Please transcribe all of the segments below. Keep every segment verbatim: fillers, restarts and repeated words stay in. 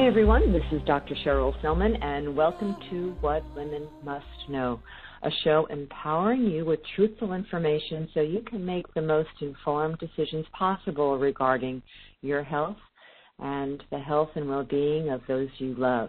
Hi, everyone. This is Doctor Cheryl Selman, and welcome to What Women Must Know, a show empowering you with truthful information so you can make the most informed decisions possible regarding your health and the health and well-being of those you love.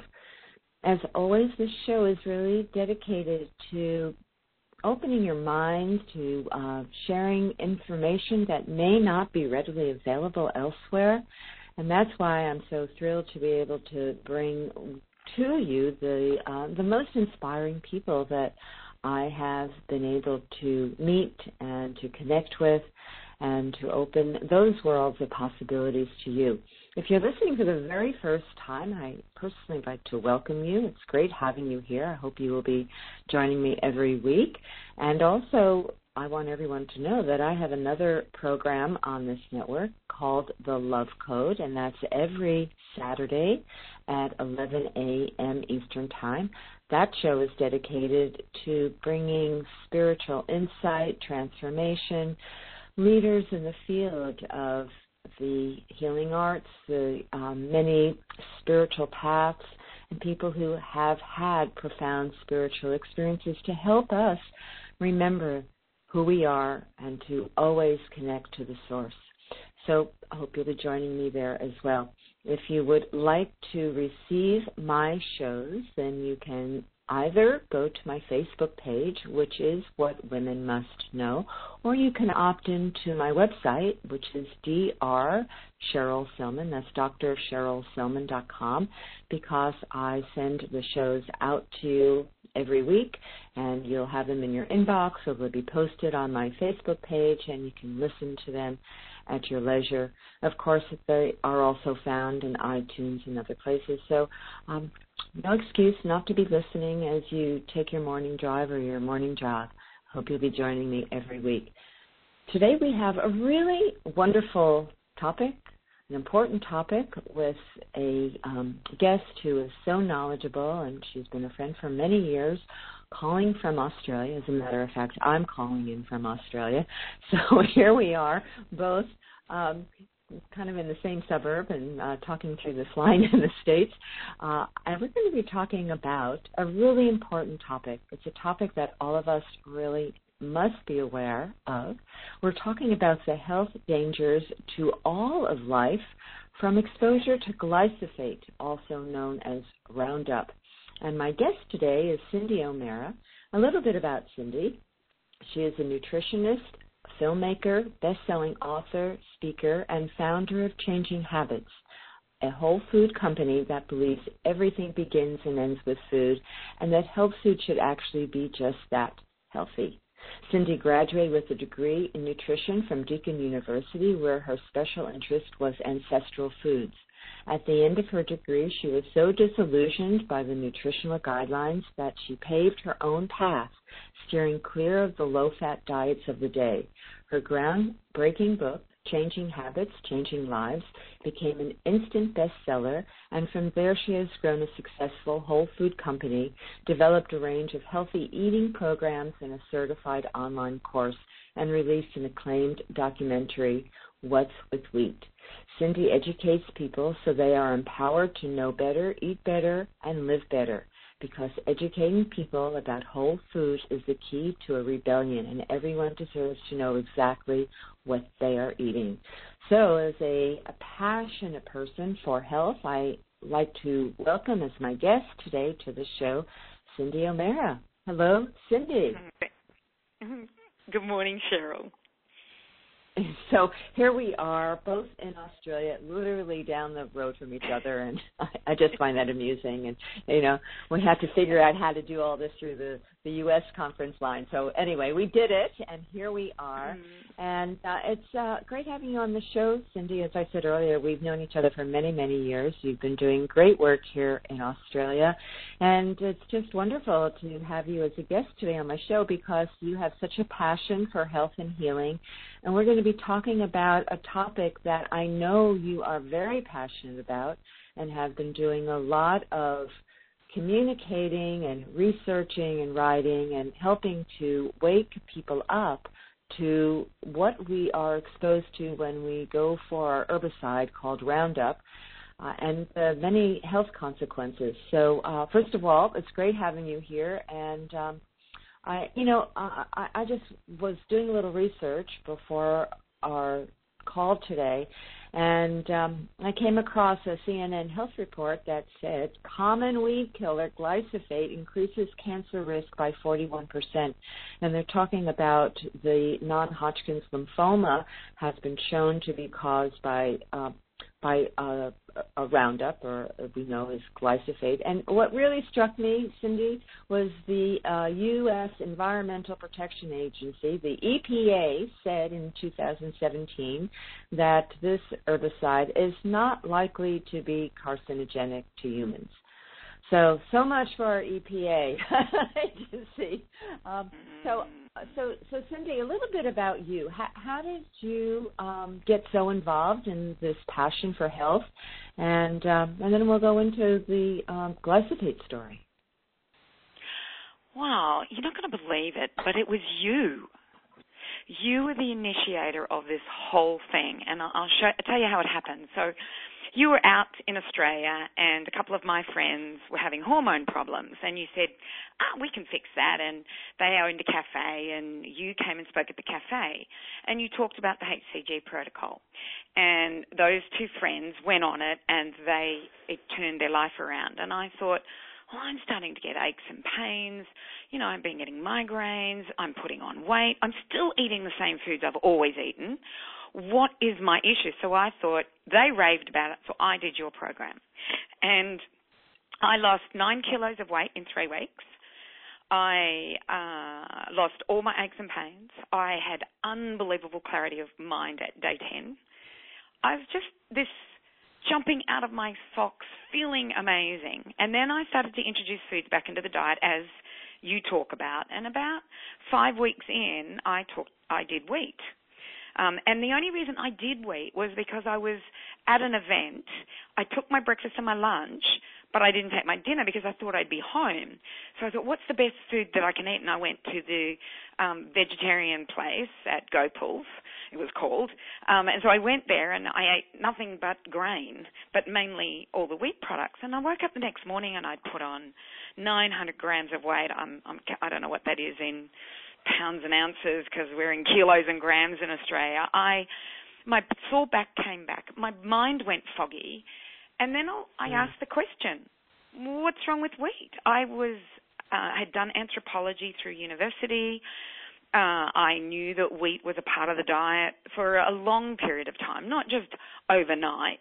As always, this show is really dedicated to opening your mind to uh, sharing information that may not be readily available elsewhere. And that's why I'm so thrilled to be able to bring to you the uh, the most inspiring people that I have been able to meet and to connect with and to open those worlds of possibilities to you. If you're listening for the very first time, I personally would like to welcome you. It's great having you here. I hope you will be joining me every week. And also, I want everyone to know that I have another program on this network called The Love Code, and that's every Saturday at eleven a.m. Eastern Time. That show is dedicated to bringing spiritual insight, transformation, leaders in the field of the healing arts, the um, many spiritual paths, and people who have had profound spiritual experiences to help us remember who we are and to always connect to the source. So I hope you'll be joining me there as well. If you would like to receive my shows, then you can either go to my Facebook page, which is What Women Must Know, or you can opt into my website, which is Doctor Cheryl Selman. That's D R Cheryl Selman dot com, because I send the shows out to you every week, and you'll have them in your inbox, or they'll be posted on my Facebook page, and you can listen to them at your leisure. Of course, they are also found in iTunes and other places, so um, no excuse not to be listening as you take your morning drive or your morning jog. Hope you'll be joining me every week. Today we have a really wonderful topic, an important topic, with a um, guest who is so knowledgeable, and she's been a friend for many years, calling from Australia. As a matter of fact, I'm calling in from Australia. So here we are, both um, kind of in the same suburb and uh, talking through this line in the States. Uh, and we're going to be talking about a really important topic. It's a topic that all of us really must be aware of. We're talking about the health dangers to all of life from exposure to glyphosate, also known as Roundup. And my guest today is Cindy O'Meara. A little bit about Cindy. She is a nutritionist, filmmaker, best-selling author, speaker, and founder of Changing Habits, a whole food company that believes everything begins and ends with food, and that health food should actually be just that, healthy. Cindy graduated with a degree in nutrition from Deakin University, where her special interest was ancestral foods. At the end of her degree, she was so disillusioned by the nutritional guidelines that she paved her own path, steering clear of the low-fat diets of the day. Her groundbreaking book, Changing Habits, Changing Lives, became an instant bestseller, and from there she has grown a successful whole food company, developed a range of healthy eating programs and a certified online course, and released an acclaimed documentary, What's with Wheat. Cindy educates people so they are empowered to know better, eat better, and live better, because educating people about whole food is the key to a rebellion, and everyone deserves to know exactly what they are eating. So as a, a passionate person for health, I like to welcome as my guest today to the show, Cindy O'Meara. Hello, Cindy. Good morning, Cheryl. So here we are, both in Australia, literally down the road from each other, and I, I just find that amusing. And, you know, we had to figure out how to do all this through the, the U S conference line. So anyway, we did it, and here we are. Mm-hmm. And uh, it's uh, great having you on the show, Cindy. As I said earlier, we've known each other for many, many years. You've been doing great work here in Australia, and it's just wonderful to have you as a guest today on my show because you have such a passion for health and healing. And we're going to be talking about a topic that I know you are very passionate about and have been doing a lot of communicating and researching and writing and helping to wake people up to what we are exposed to when we go for our herbicide called Roundup. uh, and uh, many health consequences. So, uh, first of all, it's great having you here. And, um, I, you know, I, I just was doing a little research before our call today, and um, I came across a C N N health report that said common weed killer glyphosate increases cancer risk by forty-one percent. And they're talking about the non-Hodgkin's lymphoma has been shown to be caused by uh, by uh, a Roundup, or we know as glyphosate. And what really struck me, Cindy, was the uh, U S Environmental Protection Agency, the E P A, said in two thousand seventeen that this herbicide is not likely to be carcinogenic to humans. So, so much for our E P A agency. Um, so, so, so, Cindy, a little bit about you. How, how did you um, get so involved in this passion for health? And um, and then we'll go into the um, glyphosate story. Wow, you're not going to believe it, but it was you. You were the initiator of this whole thing, and I'll, I'll, show, I'll tell you how it happened. So, you were out in Australia, and a couple of my friends were having hormone problems, and you said, ah, we can fix that, and they owned a cafe, and you came and spoke at the cafe, and you talked about the H C G protocol, and those two friends went on it, and they it turned their life around, and I thought, well, I'm starting to get aches and pains, you know, I've been getting migraines, I'm putting on weight, I'm still eating the same foods I've always eaten. What is my issue? So I thought, they raved about it, so I did your program. And I lost nine kilos of weight in three weeks. I uh, lost all my aches and pains. I had unbelievable clarity of mind at day ten. I was just this jumping out of my socks, feeling amazing. And then I started to introduce foods back into the diet, as you talk about. And about five weeks in, I, talk, I did wheat. Um, and the only reason I did wheat was because I was at an event. I took my breakfast and my lunch, but I didn't take my dinner because I thought I'd be home. So I thought, what's the best food that I can eat? And I went to the um, vegetarian place at Gopal's, it was called. Um, and so I went there and I ate nothing but grain, but mainly all the wheat products. And I woke up the next morning and I'd put on nine hundred grams of weight. I'm, I'm, I don't know what that is in pounds and ounces because we're in kilos and grams in Australia. I, my sore back came back. My mind went foggy. And then I asked the question, what's wrong with wheat? I was uh, had done anthropology through university. Uh, I knew that wheat was a part of the diet for a long period of time, not just overnight.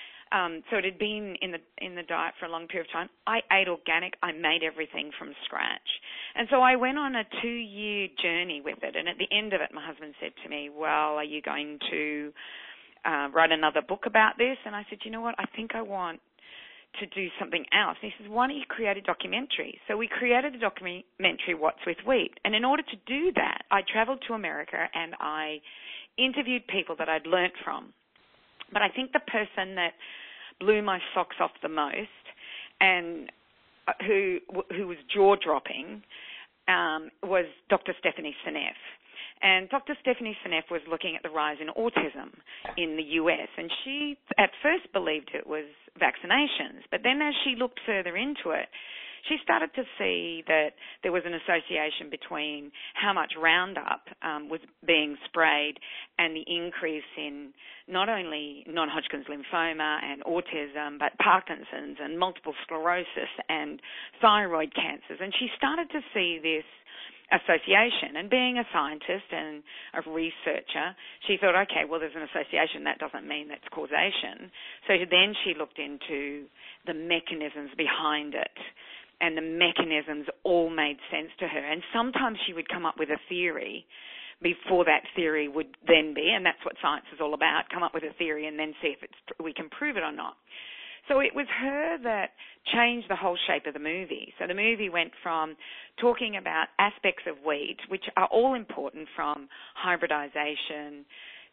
Um, so it had been in the in the diet for a long period of time. I ate organic. I made everything from scratch. And so I went on a two-year journey with it. And at the end of it, my husband said to me, well, are you going to uh, write another book about this? And I said, you know what, I think I want to do something else. And he says, why don't you create a documentary? So we created a documentary, What's with Wheat. And in order to do that, I traveled to America and I interviewed people that I'd learnt from. But I think the person that blew my socks off the most and who who was jaw-dropping um, was Doctor Stephanie Seneff. And Doctor Stephanie Seneff was looking at the rise in autism in the U S, and she at first believed it was vaccinations, but then as she looked further into it, she started to see that there was an association between how much Roundup um, was being sprayed and the increase in not only non-Hodgkin's lymphoma and autism, but Parkinson's and multiple sclerosis and thyroid cancers. And she started to see this association. And being a scientist and a researcher, she thought, okay, well, there's an association. That doesn't mean that's causation. So then she looked into the mechanisms behind it. And the mechanisms all made sense to her. And sometimes she would come up with a theory before that theory would then be, and that's what science is all about, come up with a theory and then see if it's, we can prove it or not. So it was her that changed the whole shape of the movie. So the movie went from talking about aspects of wheat, which are all important, from hybridization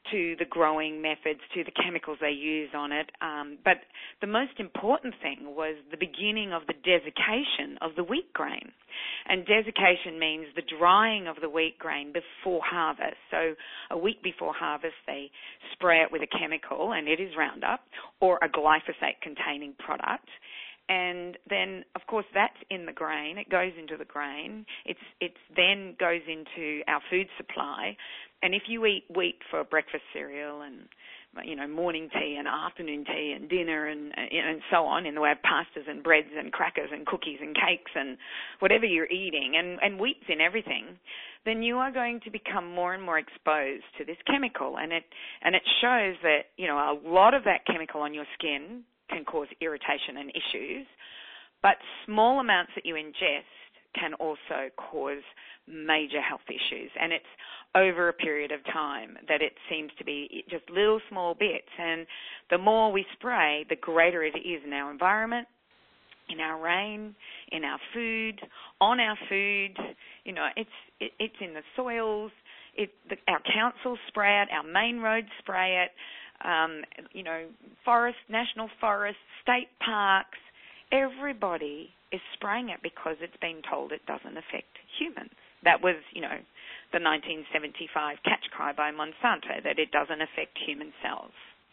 to the growing methods, to the chemicals they use on it. Um, but the most important thing was the beginning of the desiccation of the wheat grain. And desiccation means the drying of the wheat grain before harvest. So a week before harvest, they spray it with a chemical, and it is Roundup, or a glyphosate-containing product. And then, of course, that's in the grain. It goes into the grain. It's it's then goes into our food supply. And if you eat wheat for breakfast cereal and, you know, morning tea and afternoon tea and dinner and and so on, in the way of pastas and breads and crackers and cookies and cakes and whatever you're eating, and, and wheat's in everything, then you are going to become more and more exposed to this chemical. And it and it shows that, you know, a lot of that chemical on your skin can cause irritation and issues, but small amounts that you ingest can also cause major health issues. And it's over a period of time that it seems to be just little small bits. And the more we spray, the greater it is in our environment, in our rain, in our food, on our food. You know, it's it, it's in the soils. It, the, our councils spray it, our main roads spray it. Um, you know, forests, national forests, state parks, everybody is spraying it because it's been told it doesn't affect humans. That was, you know, the nineteen seventy-five catch cry by Monsanto, that it doesn't affect human cells.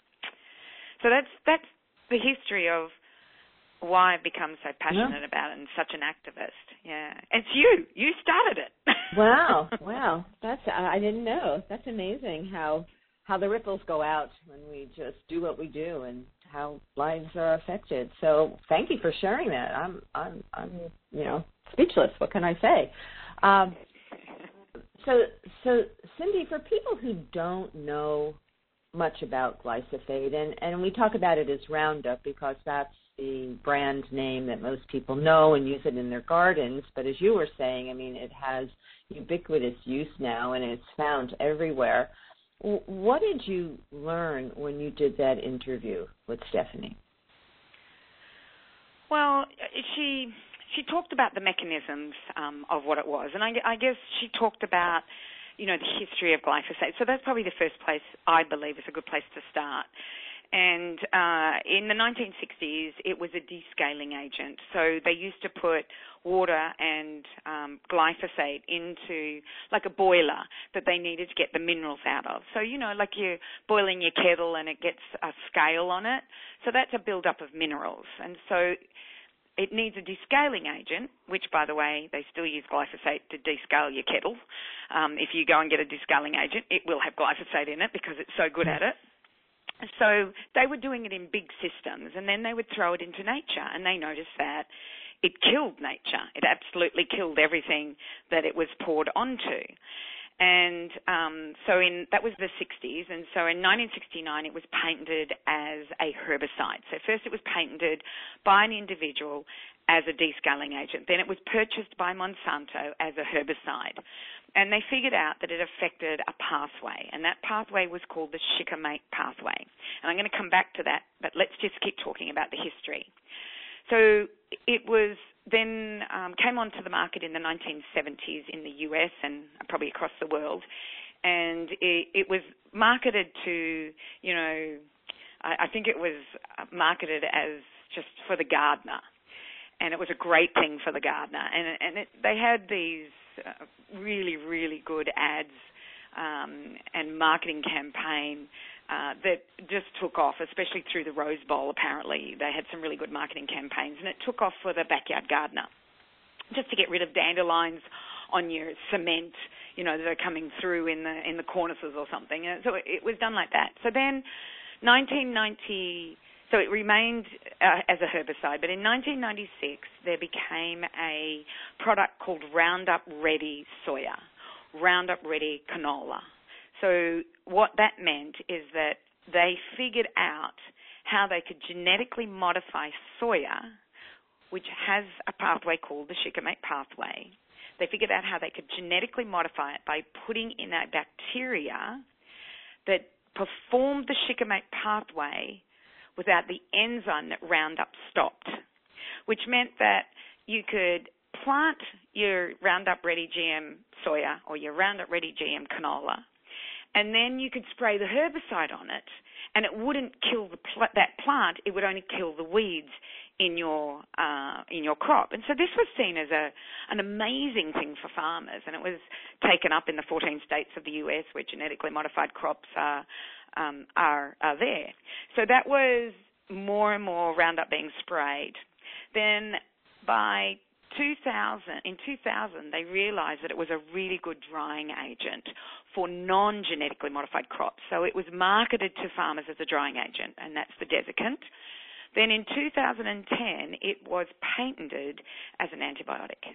So that's that's the history of why I've become so passionate yeah. about it and such an activist. Yeah, it's you. You started it. Wow, wow. That's I didn't know. That's amazing how how the ripples go out when we just do what we do and how lives are affected. So thank you for sharing that. I'm, I'm, I'm you know, speechless. What can I say? Um, so, so Cindy, for people who don't know much about glyphosate, and, and we talk about it as Roundup because that's the brand name that most people know and use it in their gardens. But as you were saying, I mean, it has ubiquitous use now and it's found everywhere. What did you learn when you did that interview with Stephanie? Well, she she talked about the mechanisms um, of what it was, and I, I guess she talked about, you know, the history of glyphosate. So that's probably the first place I believe is a good place to start. And uh, in the nineteen sixties, it was a descaling agent. So they used to put water and um, glyphosate into like a boiler that they needed to get the minerals out of. So, you know, like you're boiling your kettle and it gets a scale on it. So that's a build-up of minerals. And so it needs a descaling agent, which, by the way, they still use glyphosate to descale your kettle. Um, if you go and get a descaling agent, it will have glyphosate in it because it's so good at it. So they were doing it in big systems, and then they would throw it into nature, and they noticed that it killed nature. It absolutely killed everything that it was poured onto. And um, so in that was the sixties, and so in nineteen sixty-nine it was patented as a herbicide. So first it was patented by an individual as a descaling agent. Then it was purchased by Monsanto as a herbicide. And they figured out that it affected a pathway, and that pathway was called the shikimate pathway. And I'm going to come back to that, but let's just keep talking about the history. So it was then um, came onto the market in the nineteen seventies in the U S and probably across the world, and it, it was marketed to, you know, I, I think it was marketed as just for the gardener, and it was a great thing for the gardener. And, and it, they had these uh, really, really good ads um, and marketing campaign uh, that just took off, especially through the Rose Bowl, apparently. They had some really good marketing campaigns, and it took off for the backyard gardener, just to get rid of dandelions on your cement, you know, that are coming through in the in the cornices or something. And so it was done like that. So then nineteen ninety... So it remained uh, as a herbicide, but in nineteen ninety-six there became a product called Roundup Ready Soya, Roundup Ready Canola. So what that meant is that they figured out how they could genetically modify soya, which has a pathway called the shikimate pathway. They figured out how they could genetically modify it by putting in a bacteria that performed the shikimate pathway without the enzyme that Roundup stopped, which meant that you could plant your Roundup Ready G M soya or your Roundup Ready G M canola, and then you could spray the herbicide on it, and it wouldn't kill the pl- that plant. It would only kill the weeds in your uh, in your crop. And so this was seen as a an amazing thing for farmers, and it was taken up in the fourteen states of the U S where genetically modified crops are um, are, are there. So that was more and more Roundup being sprayed. Then by two thousand, in two thousand, they realized that it was a really good drying agent for non-genetically modified crops. So it was marketed to farmers as a drying agent, and that's the desiccant. Then in two thousand ten, it was patented as an antibiotic.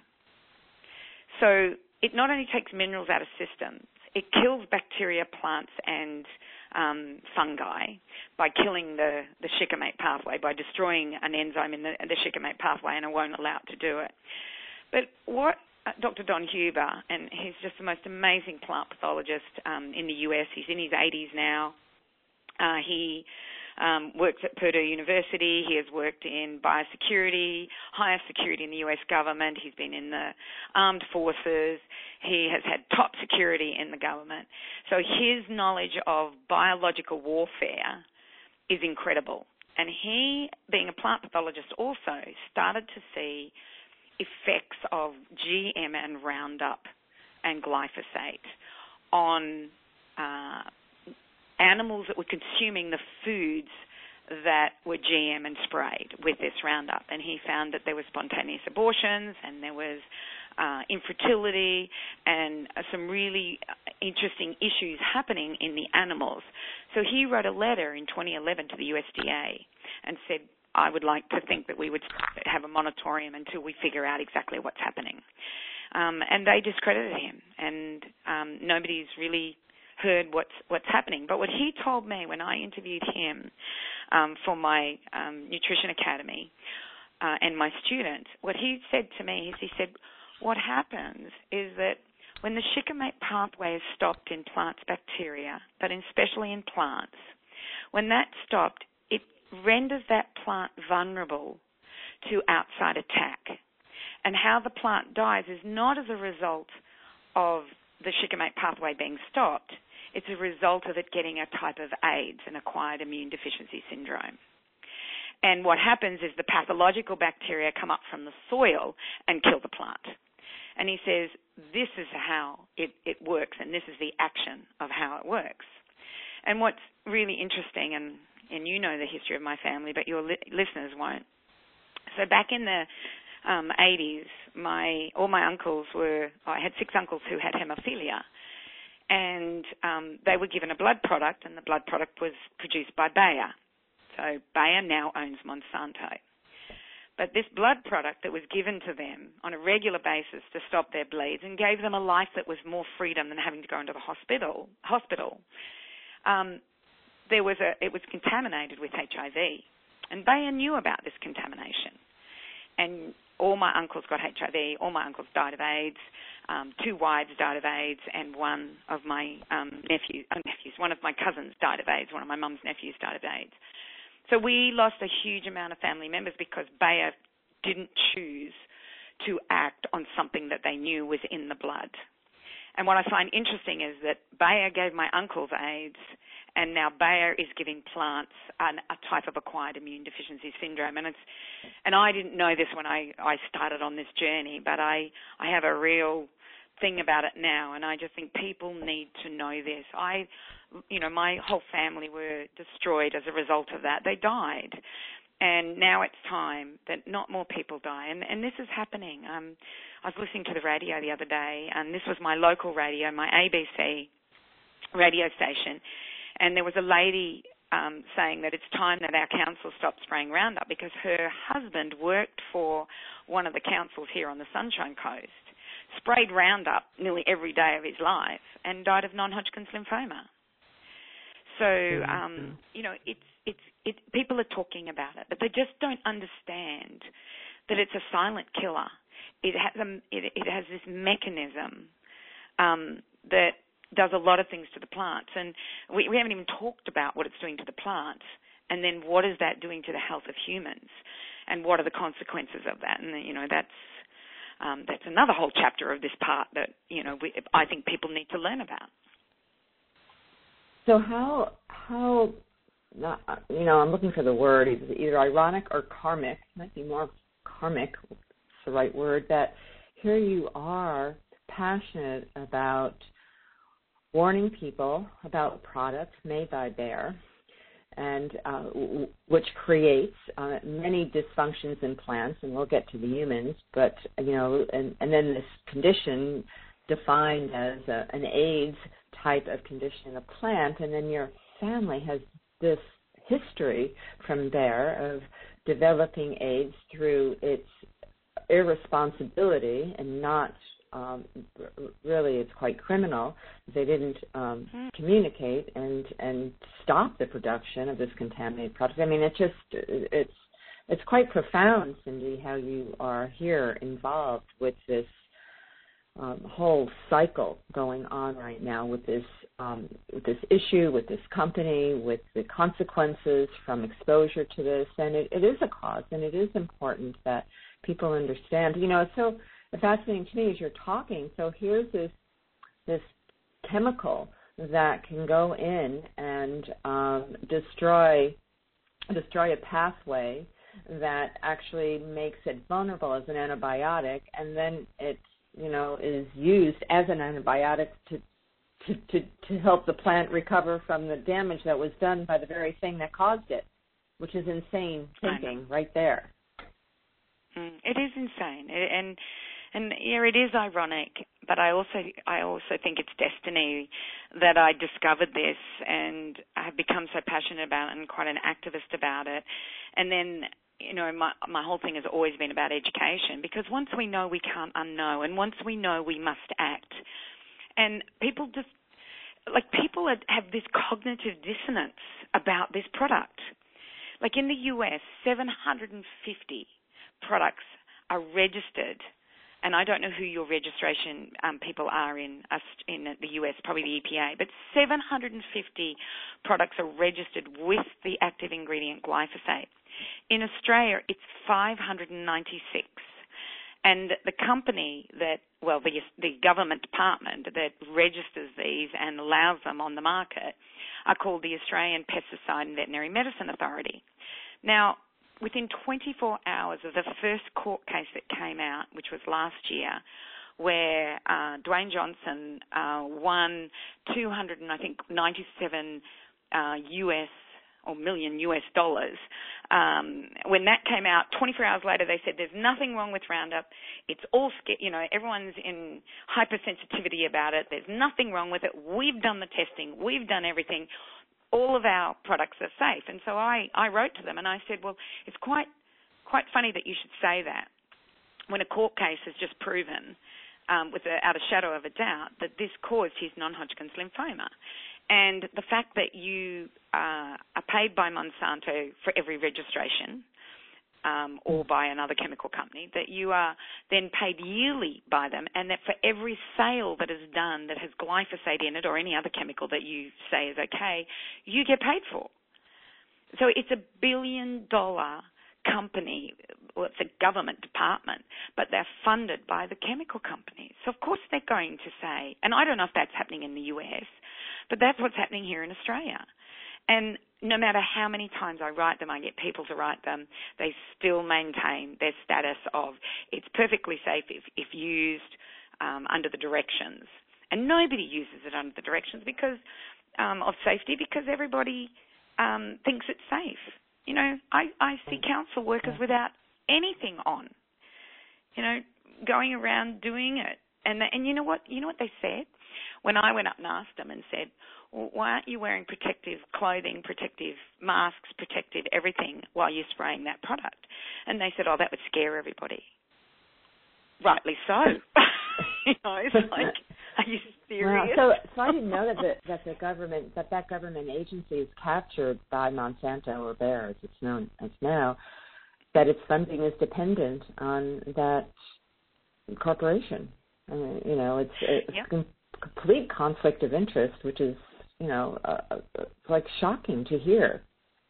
So it not only takes minerals out of systems, it kills bacteria, plants, and um, fungi by killing the, the shikimate pathway, by destroying an enzyme in the, the shikimate pathway, and it won't allow it to do it. But what uh, Doctor Don Huber, and he's just the most amazing plant pathologist um, in the U S, he's in his eighties now. Uh, he um, works at Purdue University. He has worked in biosecurity, higher security in the U S government. He's been in the armed forces. He has had top security in the government. So his knowledge of biological warfare is incredible. And he, being a plant pathologist also, started to see effects of G M and Roundup and glyphosate on uh, animals that were consuming the foods that were G M and sprayed with this Roundup. And he found that there were spontaneous abortions, and there was uh, infertility, and uh, some really interesting issues happening in the animals. So he wrote a letter in twenty eleven to the U S D A and said, I would like to think that we would have a moratorium until we figure out exactly what's happening. Um, and they discredited him, and um, nobody's really heard what's what's happening. But what he told me when I interviewed him um, for my um, Nutrition Academy uh, and my students, what he said to me is he said, what happens is that when the shikimate pathway is stopped in plants' bacteria, but especially in plants, when that's stopped, it renders that plant vulnerable to outside attack. And how the plant dies is not as a result of the shikimate pathway being stopped. It's a result of it getting a type of AIDS, an acquired immune deficiency syndrome. And what happens is the pathological bacteria come up from the soil and kill the plant. And he says, this is how it, it works, and this is the action of how it works. And what's really interesting, and, and you know the history of my family, but your li- listeners won't. So back in the um, eighties, my all my uncles were, I had six uncles who had hemophilia, and um, they were given a blood product, and the blood product was produced by Bayer. So Bayer now owns Monsanto. But this blood product that was given to them on a regular basis to stop their bleeds and gave them a life that was more freedom than having to go into the hospital, hospital um, there was a, it was contaminated with H I V. And Bayer knew about this contamination. And all my uncles got H I V, all my uncles died of AIDS, um, two wives died of AIDS, and one of my um, nephews, uh, nephews, one of my cousins died of AIDS, one of my mum's nephews died of AIDS. So we lost a huge amount of family members because Bayer didn't choose to act on something that they knew was in the blood. And what I find interesting is that Bayer gave my uncles AIDS, and now Bayer is giving plants an, a type of acquired immune deficiency syndrome. And it's, and I didn't know this when I, I started on this journey, but I, I have a real thing about it now, and I just think people need to know this. I, you know, my whole family were destroyed as a result of that. They died. And now it's time that not more people die. And, and this is happening. Um, I was listening to the radio the other day, and this was my local radio, my A B C radio station, and there was a lady um, saying that it's time that our council stopped spraying Roundup because her husband worked for one of the councils here on the Sunshine Coast, sprayed Roundup nearly every day of his life, and died of non-Hodgkin's lymphoma. So, um, you know, it's it's it. People are talking about it, but they just don't understand that it's a silent killer. It has a, it, it has this mechanism um, that does a lot of things to the plants, and we, we haven't even talked about what it's doing to the plants, and then what is that doing to the health of humans, and what are the consequences of that? And you know, that's um, that's another whole chapter of this part that you know we, I think people need to learn about. So how how not, you know, I'm looking for the word, either ironic or karmic. It might be more karmic, it's the right word, that here you are passionate about warning people about products made by Bayer, and uh, w- which creates uh, many dysfunctions in plants, and we'll get to the humans, but, you know, and, and then this condition defined as a, an AIDS type of condition in a plant, and then your family has this history from Bayer of developing AIDS through its irresponsibility and not um, really, it's quite criminal. They didn't um, mm. communicate and and stop the production of this contaminated product. I mean, it's just it's it's quite profound, Cindy, how you are here involved with this um, whole cycle going on right now with this um, with this issue, with this company, with the consequences from exposure to this, and it, it is a cause, and it is important that people understand. You know, it's so fascinating to me as you're talking. So here's this this chemical that can go in and um, destroy destroy a pathway that actually makes it vulnerable as an antibiotic, and then it you know is used as an antibiotic to to, to to help the plant recover from the damage that was done by the very thing that caused it, which is insane thinking right there. Mm, it is insane, it, and and yeah, it is ironic. But I also I also think it's destiny that I discovered this and I have become so passionate about it and quite an activist about it. And then, you know, my my whole thing has always been about education, because once we know, we can't unknow, and once we know, we must act. And people just like people have this cognitive dissonance about this product. Like in the U S, seven hundred fifty products are registered, and I don't know who your registration um, people are in in the U S, probably the E P A, but seven hundred fifty products are registered with the active ingredient glyphosate. In Australia, it's five hundred ninety-six. And the company that, well, the, the government department that registers these and allows them on the market are called the Australian Pesticide and Veterinary Medicine Authority. Now, within twenty-four hours of the first court case that came out, which was last year, where uh, Dwayne Johnson uh, won two hundred, I think, ninety-seven uh, U S or million U S dollars. Um, when that came out, twenty-four hours later, they said there's nothing wrong with Roundup. It's all, you know, everyone's in hypersensitivity about it. There's nothing wrong with it. We've done the testing. We've done everything. All of our products are safe. And so I, I wrote to them and I said, well, it's quite quite funny that you should say that when a court case has just proven, um, without a shadow of a doubt, that this caused his non-Hodgkin's lymphoma. And the fact that you uh, are paid by Monsanto for every registration um, or by another chemical company, that you are then paid yearly by them, and that for every sale that is done that has glyphosate in it or any other chemical that you say is okay, you get paid for. So it's a billion-dollar company. Well, it's a government department, but they're funded by the chemical companies. So, of course, they're going to say, and I don't know if that's happening in the U S, but that's what's happening here in Australia. And no matter how many times I write them, I get people to write them, they still maintain their status of it's perfectly safe if, if used um, under the directions. And nobody uses it under the directions because um, of safety, because everybody um, thinks it's safe. You know, I, I see council workers without anything on, you know, going around doing it. And, and you know what? You know what they said? When I went up and asked them and said, well, why aren't you wearing protective clothing, protective masks, protective everything while you're spraying that product? And they said, oh, that would scare everybody. Rightly so. You know, it's like, are you serious? Wow. So, so I didn't know that the, that the government, that that government agency is captured by Monsanto or Bayer, as it's known as now, that its funding is dependent on that corporation. I mean, you know, it's, it's yep. a complete conflict of interest, which is, you know, uh, uh, like shocking to hear.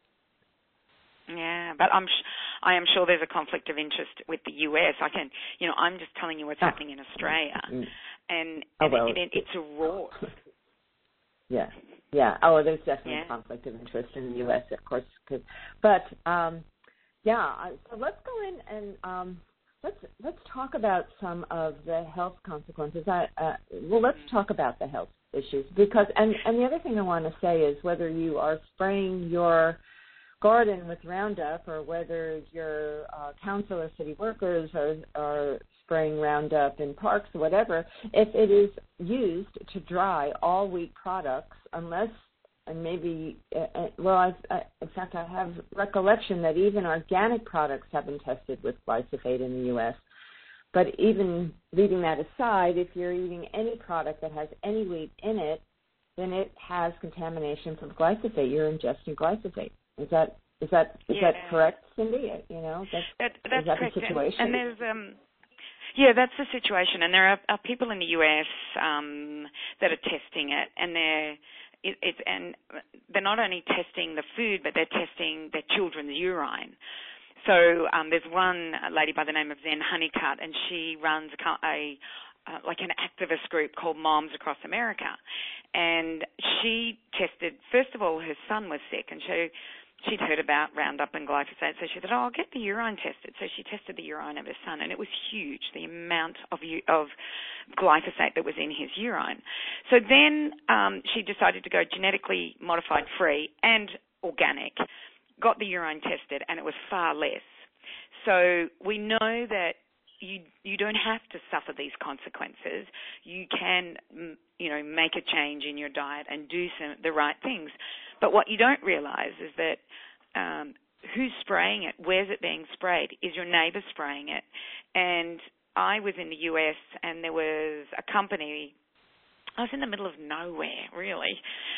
Yeah, but I'm, sh- I am sure there's a conflict of interest with the U S. I can, you know, I'm just telling you what's oh. happening in Australia, and, oh, and well, it, it, it's a raw. Yeah. Yeah. Oh, there's definitely Yeah. a conflict of interest in the U S, of course. Cause, but um, yeah. So let's go in and um, let's let's talk about some of the health consequences. I, uh, well, let's talk about the health issues because, and and the other thing I want to say is whether you are spraying your garden with Roundup or whether your uh, council or city workers are, are spraying Roundup in parks or whatever, if it is used to dry all wheat products, unless, and maybe, uh, well, I've, I, in fact, I have recollection that even organic products have been tested with glyphosate in the U S, but even leaving that aside, if you're eating any product that has any wheat in it, then it has contamination from glyphosate. You're ingesting glyphosate. Is that is that is yeah. that correct, Cindy? You know, that's, that, that's is that correct. the situation? And, and there's um, yeah, that's the situation. And there are, are people in the U S um, that are testing it, and they're it, it's and they're not only testing the food, but they're testing their children's urine. So um, there's one lady by the name of Zen Honeycutt, and she runs a, a uh, like an activist group called Moms Across America. And she tested, first of all, her son was sick, and so she'd heard about Roundup and glyphosate, so she thought, oh, I'll get the urine tested. So she tested the urine of her son, and it was huge, the amount of of glyphosate that was in his urine. So then um, she decided to go genetically modified free and organic, got the urine tested, and it was far less. So we know that you you don't have to suffer these consequences. You can, you know, make a change in your diet and do some the right things. But what you don't realize is that um, who's spraying it, where's it being sprayed? Is your neighbour spraying it? And I was in the U S and there was a company. I was in the middle of nowhere, really,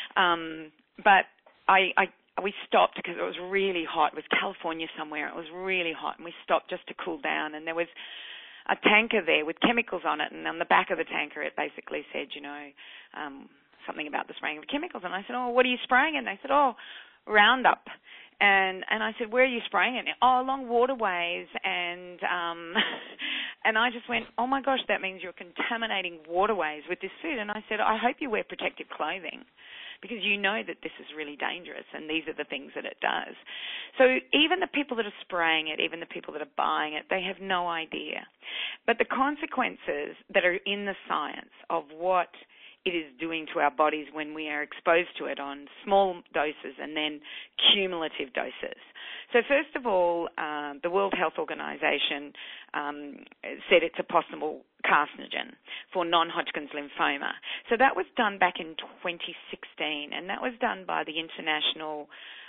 um, but I. I We stopped because it was really hot. It was California somewhere. It was really hot, and we stopped just to cool down. And there was a tanker there with chemicals on it, and on the back of the tanker it basically said, you know, um, something about the spraying of chemicals. And I said, oh, what are you spraying it? And they said, oh, Roundup. And and I said, where are you spraying it? Oh, along waterways. And um, and I just went, oh, my gosh, that means you're contaminating waterways with this food. And I said, I hope you wear protective clothing, because you know that this is really dangerous and these are the things that it does. So even the people that are spraying it, even the people that are buying it, they have no idea. But the consequences that are in the science of what it is doing to our bodies when we are exposed to it on small doses and then cumulative doses. So first of all, uh, the World Health Organization um, said it's a possible carcinogen for non-Hodgkin's lymphoma. So that was done back in twenty sixteen, and that was done by the International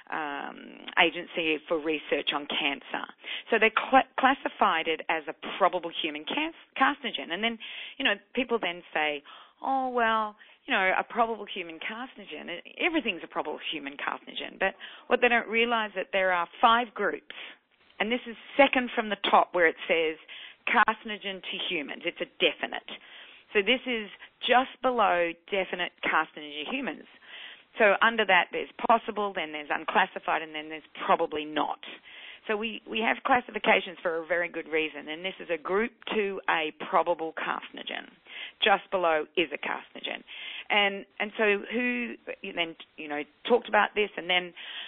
um, Agency for Research on Cancer. So they cl- classified it as a probable human can- carcinogen. And then, you know, people then say, oh, well, you know, a probable human carcinogen, everything's a probable human carcinogen. But what they don't realize is that there are five groups, and this is second from the top where it says carcinogen to humans. It's a definite. So this is just below definite carcinogen to humans. So under that there's possible, then there's unclassified, and then there's probably not. So we, we have classifications for a very good reason, and this is a group two A probable carcinogen. Just below is a carcinogen. And and so who then, you know, talked about this, and then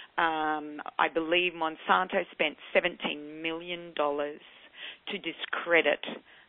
um, I believe Monsanto spent seventeen million dollars to discredit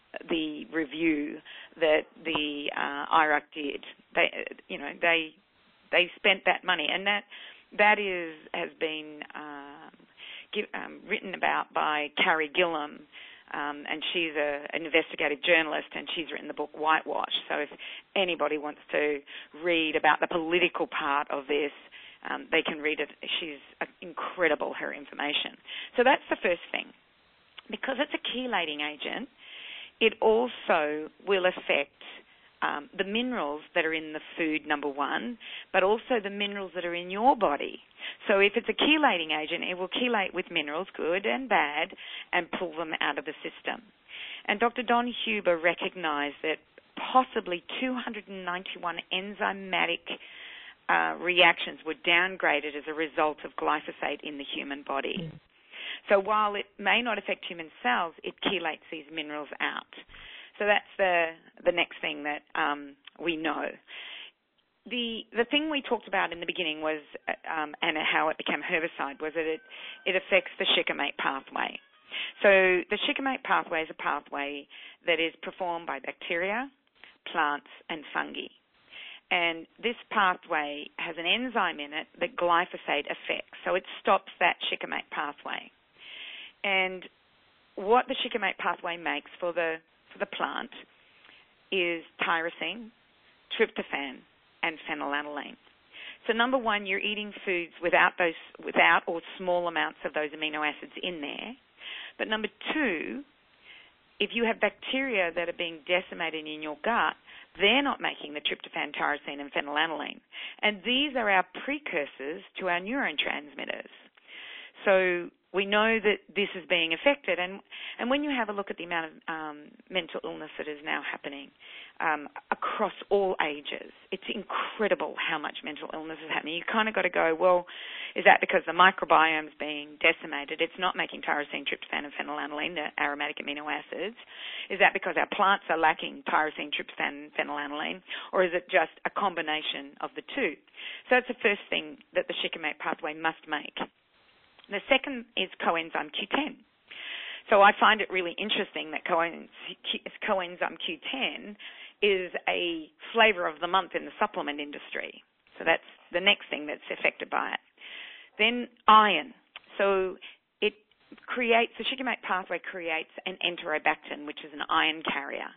the review that the uh, I R A C did. They, you know, they they spent that money, and that that is has been um, give, um, written about by Carrie Gillam. Um, and she's a, an investigative journalist, and she's written the book Whitewash. So if anybody wants to read about the political part of this, um, they can read it. She's incredible, her information. So that's the first thing. Because it's a chelating agent, it also will affect um, the minerals that are in the food, number one, but also the minerals that are in your body. So if it's a chelating agent, it will chelate with minerals, good and bad, and pull them out of the system. And Doctor Don Huber recognized that possibly two hundred ninety-one enzymatic uh, reactions were downgraded as a result of glyphosate in the human body. Mm. So while it may not affect human cells, it chelates these minerals out. So that's the the next thing that um, we know. the the thing we talked about in the beginning was, um, and how it became herbicide, was that it, it affects the shikimate pathway. So the shikimate pathway is a pathway that is performed by bacteria, plants, and fungi. And this pathway has an enzyme in it that glyphosate affects. So it stops that shikimate pathway. And what the shikimate pathway makes for the for the plant is tyrosine, tryptophan, and phenylalanine. So number one, you're eating foods without those, without or small amounts of those amino acids in there. But number two, if you have bacteria that are being decimated in your gut, they're not making the tryptophan, tyrosine, and phenylalanine. And these are our precursors to our neurotransmitters. So we know that this is being affected. And, and when you have a look at the amount of um, mental illness that is now happening um, across all ages, it's incredible how much mental illness is happening. You kind of got to go, well, is that because the microbiome is being decimated? It's not making tyrosine, tryptophan, and phenylalanine, the aromatic amino acids. Is that because our plants are lacking tyrosine, tryptophan, and phenylalanine? Or is it just a combination of the two? So that's the first thing that the shikimate pathway must make. The second is coenzyme Q ten. So I find it really interesting that coenzyme Q ten is a flavor of the month in the supplement industry. So that's the next thing that's affected by it. Then iron. So it creates, the shikimate pathway creates an enterobactin, which is an iron carrier.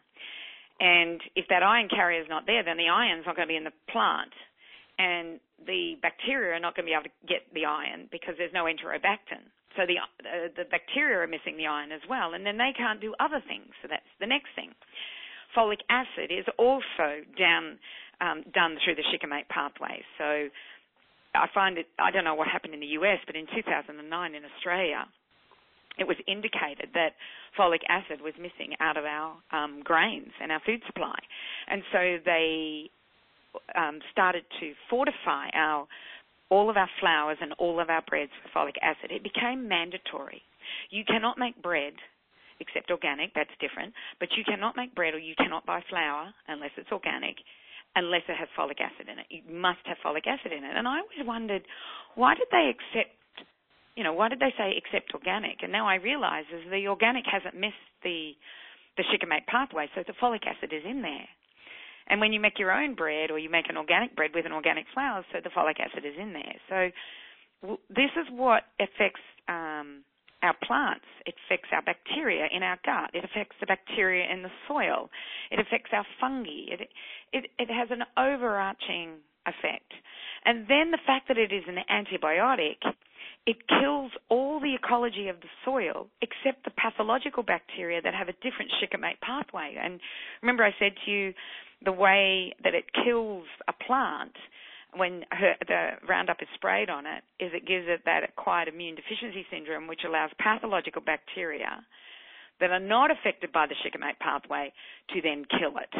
And if that iron carrier is not there, then the iron's not going to be in the plant. And the bacteria are not going to be able to get the iron because there's no enterobactin. So the, uh, the bacteria are missing the iron as well, and then they can't do other things. So that's the next thing. Folic acid is also down, um, done through the shikimate pathway. So I find it, I don't know what happened in the U S, but in two thousand nine in Australia, it was indicated that folic acid was missing out of our um, grains and our food supply. And so they Um, started to fortify our all of our flours and all of our breads with folic acid. It became mandatory. You cannot make bread, except organic, that's different, but you cannot make bread or you cannot buy flour unless it's organic, unless it has folic acid in it. You must have folic acid in it. And I always wondered, why did they accept, you know, why did they say accept organic? And now I realize is the organic hasn't missed the, the shikimate pathway, so the folic acid is in there. And when you make your own bread or you make an organic bread with an organic flour, so the folic acid is in there. So w- this is what affects um, our plants. It affects our bacteria in our gut. It affects the bacteria in the soil. It affects our fungi. It, it, it has an overarching effect. And then the fact that it is an antibiotic, it kills all the ecology of the soil except the pathological bacteria that have a different shikimate pathway. And remember I said to you, the way that it kills a plant when her, the Roundup is sprayed on it is it gives it that acquired immune deficiency syndrome, which allows pathological bacteria that are not affected by the shikimate pathway to then kill it.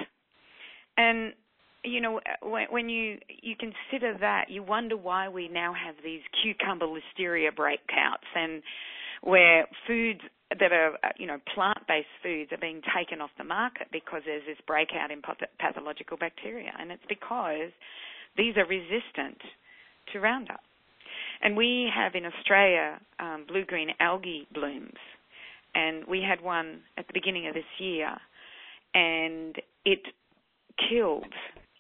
And, you know, when, when you, you consider that, you wonder why we now have these cucumber listeria breakouts and where foods that are, you know, plant-based foods are being taken off the market because there's this breakout in pathological bacteria. And it's because these are resistant to Roundup. And we have in Australia um, blue-green algae blooms. And we had one at the beginning of this year. And it killed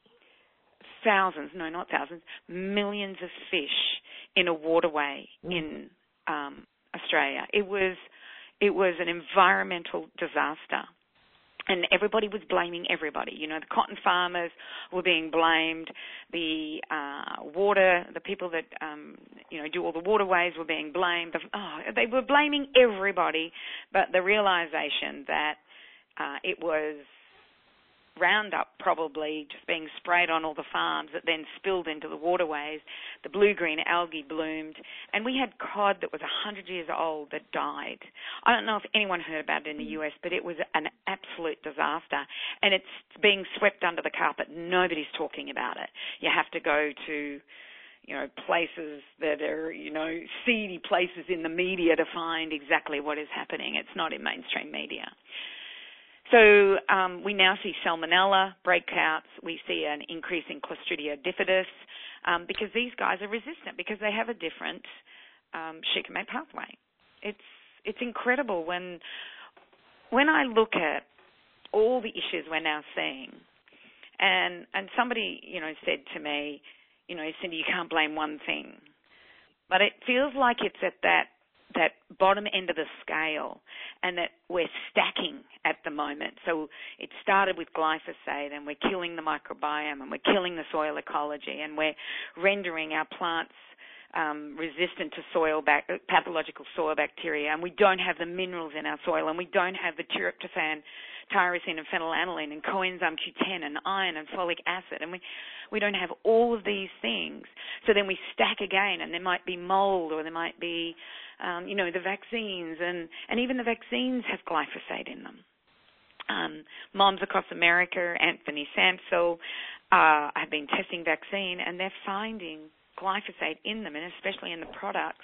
thousands, no, not thousands, millions of fish in a waterway mm. in um, Australia. It was... It was an environmental disaster, and everybody was blaming everybody. You know, the cotton farmers were being blamed, the uh, water, the people that, um, you know, do all the waterways were being blamed. Oh, they were blaming everybody, but the realization that uh, it was Roundup probably just being sprayed on all the farms that then spilled into the waterways. The blue-green algae bloomed, and we had cod that was one hundred years old that died. I don't know if anyone heard about it in the U S, but it was an absolute disaster, and it's being swept under the carpet. Nobody's talking about it. You have to go to, you know, places that are, you know, seedy places in the media to find exactly what is happening. It's not in mainstream media. So um, we now see salmonella breakouts. We see an increase in Clostridia diffidus um, because these guys are resistant because they have a different um, shikimate pathway. It's it's incredible when when I look at all the issues we're now seeing, and and somebody you know said to me, you know, Cindy, you can't blame one thing, but it feels like it's at that. that bottom end of the scale, and that we're stacking at the moment. So it started with glyphosate, and we're killing the microbiome, and we're killing the soil ecology, and we're rendering our plants um, resistant to soil bac- pathological soil bacteria, and we don't have the minerals in our soil, and we don't have the tryptophan, tyrosine, and phenylalanine, and coenzyme Q ten, and iron, and folic acid, and we we don't have all of these things. So then we stack again, and there might be mold, or there might be Um, you know, the vaccines, and, and even the vaccines have glyphosate in them. Um, moms across America, Anthony Sansel, uh, have been testing vaccine, and they're finding glyphosate in them, and especially in the products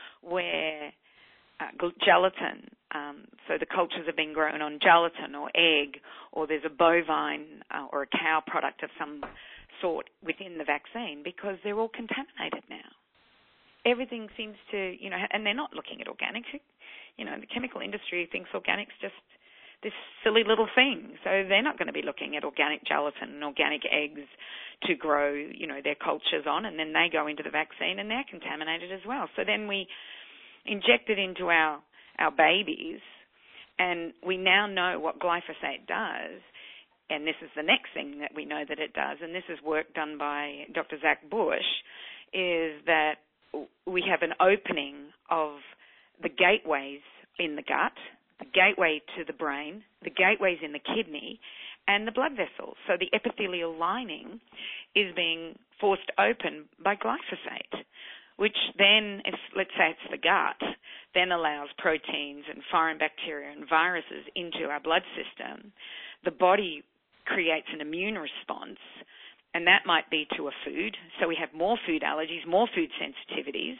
where uh, gelatin, um, so the cultures have been grown on gelatin or egg, or there's a bovine uh, or a cow product of some sort within the vaccine, because they're all contaminated now. Everything seems to, you know, and they're not looking at organics. You know, the chemical industry thinks organics just this silly little thing. So they're not going to be looking at organic gelatin and organic eggs to grow, you know, their cultures on, and then they go into the vaccine and they're contaminated as well. So then we inject it into our, our babies, and we now know what glyphosate does. And this is the next thing that we know that it does, and this is work done by Doctor Zach Bush, is that we have an opening of the gateways in the gut, the gateway to the brain, the gateways in the kidney, and the blood vessels. So the epithelial lining is being forced open by glyphosate, which then, if, let's say it's the gut, then allows proteins and foreign bacteria and viruses into our blood system. The body creates an immune response, and that might be to a food. So we have more food allergies, more food sensitivities.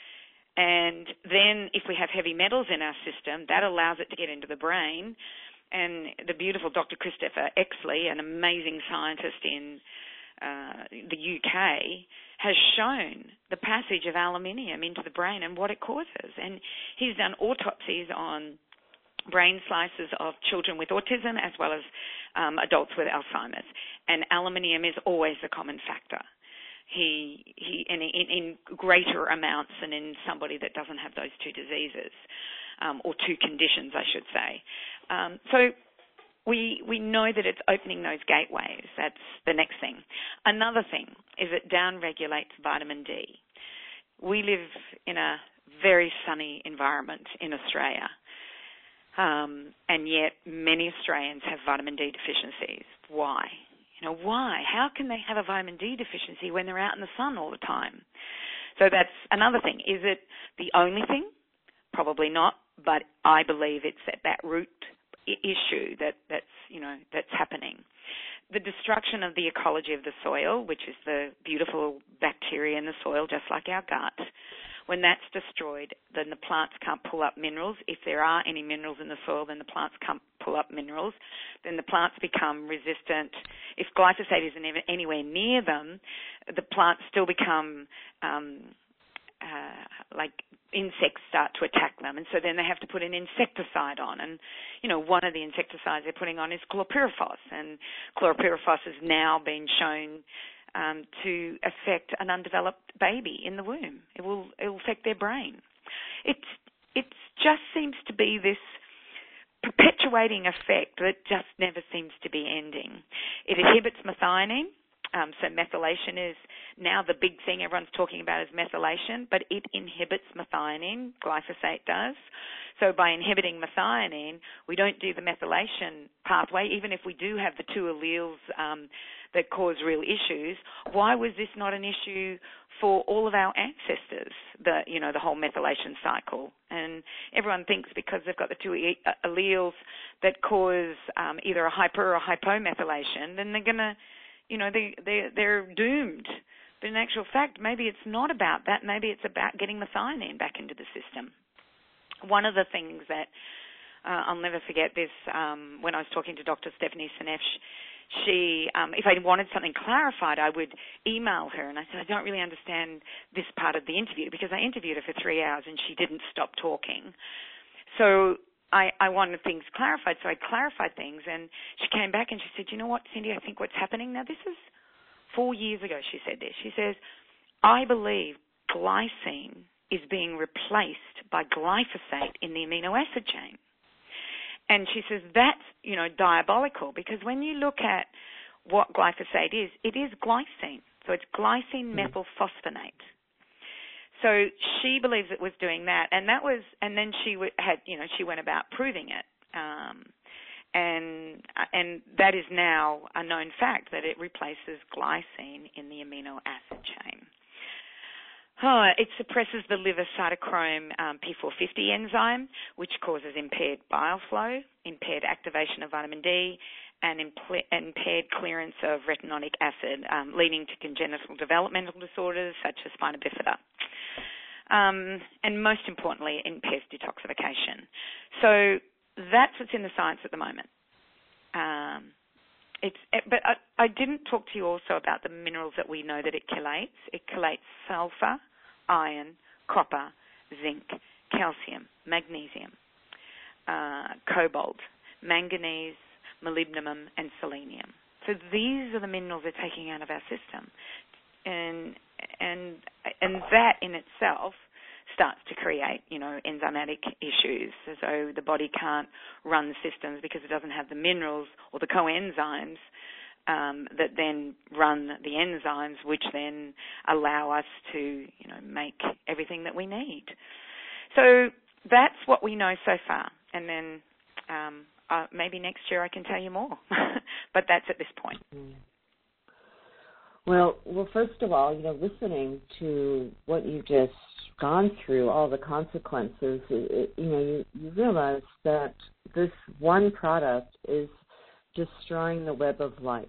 And then if we have heavy metals in our system, that allows it to get into the brain. And the beautiful Doctor Christopher Exley, an amazing scientist in uh, the U K, has shown the passage of aluminium into the brain and what it causes. And he's done autopsies on brain slices of children with autism as well as um, adults with Alzheimer's, and aluminium is always the common factor. He, he, in, in, in greater amounts than in somebody that doesn't have those two diseases, um, or two conditions, I should say. Um, so we we know that it's opening those gateways. That's the next thing. Another thing is it downregulates vitamin D. We live in a very sunny environment in Australia. Um, and yet many Australians have vitamin D deficiencies. Why? You know, why? How can they have a vitamin D deficiency when they're out in the sun all the time? So that's another thing. Is it the only thing? Probably not, but I believe it's at that root issue that, that's, you know, that's happening. The destruction of the ecology of the soil, which is the beautiful bacteria in the soil, just like our gut. When that's destroyed, then the plants can't pull up minerals. If there are any minerals in the soil, then the plants can't pull up minerals. Then the plants become resistant. If glyphosate isn't even anywhere near them, the plants still become um, uh, like insects start to attack them. And so then they have to put an insecticide on. And, you know, one of the insecticides they're putting on is chlorpyrifos. And chlorpyrifos has now been shown Um, to affect an undeveloped baby in the womb. It will it will affect their brain. It's it just seems to be this perpetuating effect that just never seems to be ending. It inhibits methionine. Um, so methylation is now the big thing everyone's talking about is methylation, but it inhibits methionine. Glyphosate does. So by inhibiting methionine, we don't do the methylation pathway, even if we do have the two alleles um, that cause real issues. Why was this not an issue for all of our ancestors, the, you know, the whole methylation cycle? And everyone thinks because they've got the two alleles that cause um, either a hyper or hypomethylation, then they're going to, you know, they, they, they're doomed. But in actual fact, maybe it's not about that. Maybe it's about getting methionine back into the system. One of the things that Uh, I'll never forget this. Um, when I was talking to Doctor Stephanie Seneff, she, um, if I wanted something clarified, I would email her, and I said, I don't really understand this part of the interview, because I interviewed her for three hours and she didn't stop talking. So I, I wanted things clarified, so I clarified things, and she came back and she said, you know what, Cindy, I think what's happening now, this is four years ago she said this. She says, I believe glycine is being replaced by glyphosate in the amino acid chain. And she says that's, you know, diabolical, because when you look at what glyphosate is, it is glycine. So it's glycine methylphosphonate. So she believes it was doing that, and that was, and then she had, you know, she went about proving it, um, and and that is now a known fact that it replaces glycine in the amino acid chain. Oh, it suppresses the liver cytochrome um, P four fifty enzyme, which causes impaired bile flow, impaired activation of vitamin D, and impl- impaired clearance of retinoic acid, um, leading to congenital developmental disorders such as spina bifida. Um, and most importantly, it impairs detoxification. So that's what's in the science at the moment. Um, it's, it, but I, I didn't talk to you also about the minerals that we know that it chelates. It chelates sulfur, iron, copper, zinc, calcium, magnesium, uh, cobalt, manganese, molybdenum, and selenium. So these are the minerals they're taking out of our system. And and and that in itself starts to create, you know, enzymatic issues. So the body can't run the systems because it doesn't have the minerals or the coenzymes um, that then run the enzymes, which then allow us to, you know, make everything that we need. So that's what we know so far. And then um, uh, maybe next year I can tell you more. But that's at this point. Mm. Well, well, first of all, you know, listening to what you've just gone through, all the consequences, it, it, you know, you, you realize that this one product is destroying the web of life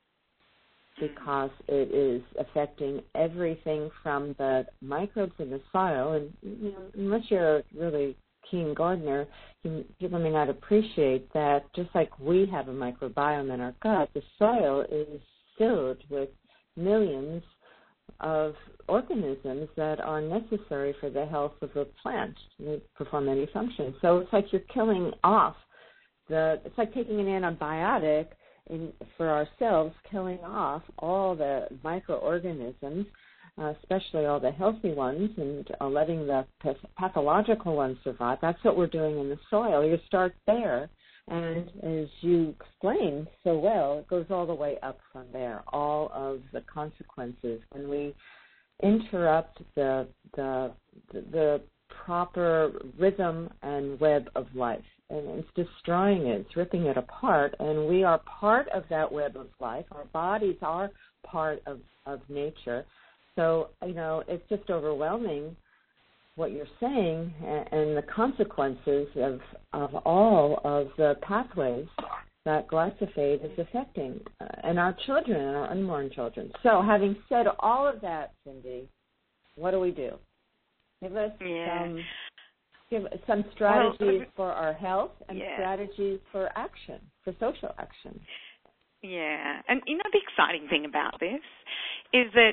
because it is affecting everything from the microbes in the soil. And, you know, unless you're a really keen gardener, you, people may not appreciate that just like we have a microbiome in our gut, the soil is filled with millions of organisms that are necessary for the health of a plant to perform any function. So it's like you're killing off the, it's like taking an antibiotic in, for ourselves, killing off all the microorganisms, uh, especially all the healthy ones, and uh, letting the pathological ones survive. That's what we're doing in the soil. You start there. And as you explained so well, it goes all the way up from there, all of the consequences. When we interrupt the the the proper rhythm and web of life, and it's destroying it, it's ripping it apart, and we are part of that web of life. Our bodies are part of, of nature. So, you know, it's just overwhelming what you're saying and the consequences of, of all of the pathways that glyphosate is affecting uh, and our children and our unborn children. So having said all of that, Cindy, what do we do? Give us yeah. some, give us some strategies well, for our health and yeah. strategies for action, for social action. Yeah. And, you know, the exciting thing about this is that